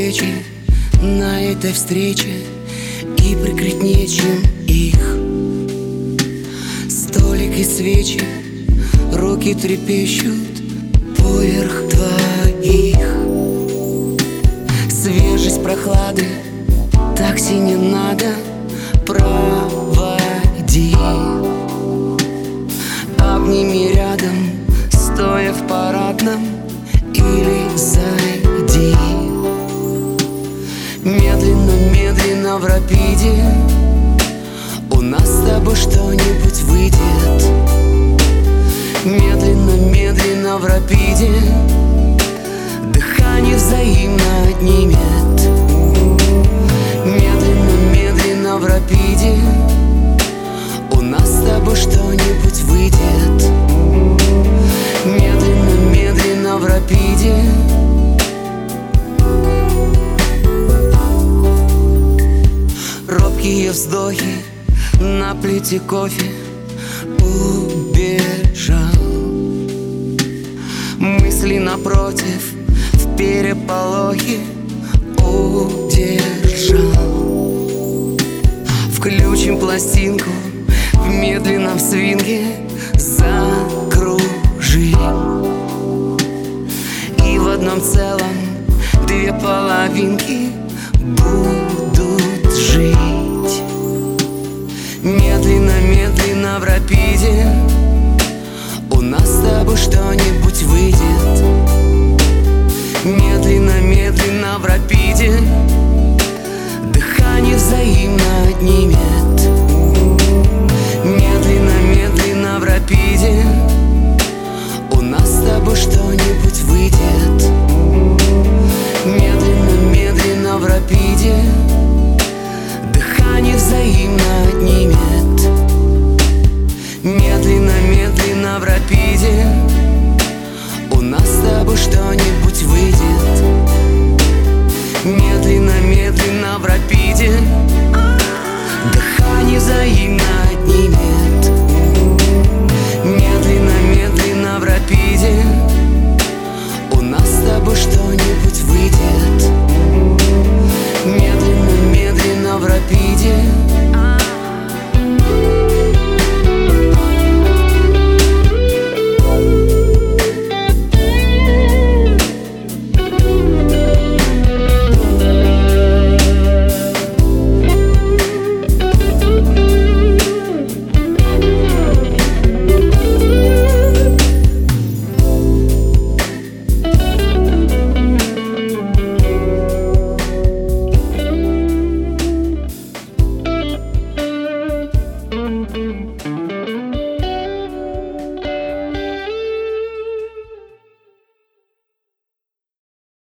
свечи на этой встрече, и прикрыть нечем их. Столик и свечи, руки трепещут поверх твоих. Свежесть прохлады такси не надо, проводи. Обними рядом, стоя в парадном, или зайди. Медленно, медленно в рапиде у нас с тобой что-нибудь выйдет. Медленно, медленно в рапиде дыхание взаимно отнимет. Медленно, медленно в рапиде у нас с тобой что-нибудь выйдет. Медленно, медленно в рапиде. Робкие вздохи на плите кофе, убежал. Мысли напротив в переполохе удержал. Включим пластинку в медленном свинге, закружим. И в одном целом две половинки будут жить. Медленно, медленно в рапиде у нас с тобой что-нибудь выйдет. Медленно, медленно в рапиде дыхание взаимно отнимет. Медленно, медленно в рапиде у нас с тобой что-нибудь выйдет. Медленно, медленно в рапиде дыхание взаимно отнимет. Медленно, медленно в рапиде у нас с тобой что-нибудь выйдет. Медленно, медленно в рапиде дыхание взаимно отнимет. Медленно, медленно в рапиде у нас с тобой что-нибудь выйдет. Медленно, медленно в рапиде. Mm-hmm.